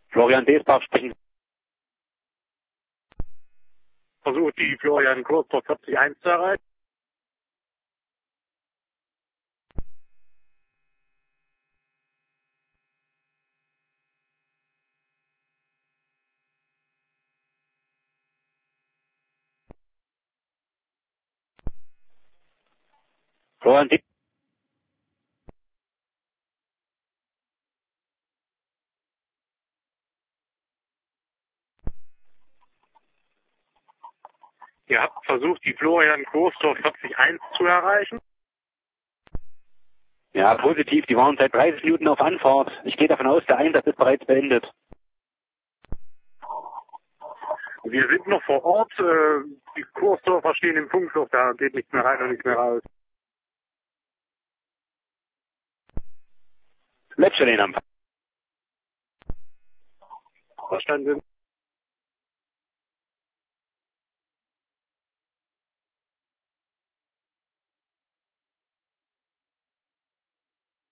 Florian Desbach sprechen. Versucht die Florian Kursdorf 40-1 zu erreichen. Florian Desbach. Ihr habt versucht, die Florian Kursdorf 40-1 zu erreichen. Ja, positiv. Die waren seit 30 Minuten auf Anfahrt. Ich gehe davon aus, der Einsatz ist bereits beendet. Wir sind noch vor Ort. Die Kursdorfer stehen im Funkloch. Da geht nichts mehr rein und nichts mehr raus. Lötschelin am Verstanden.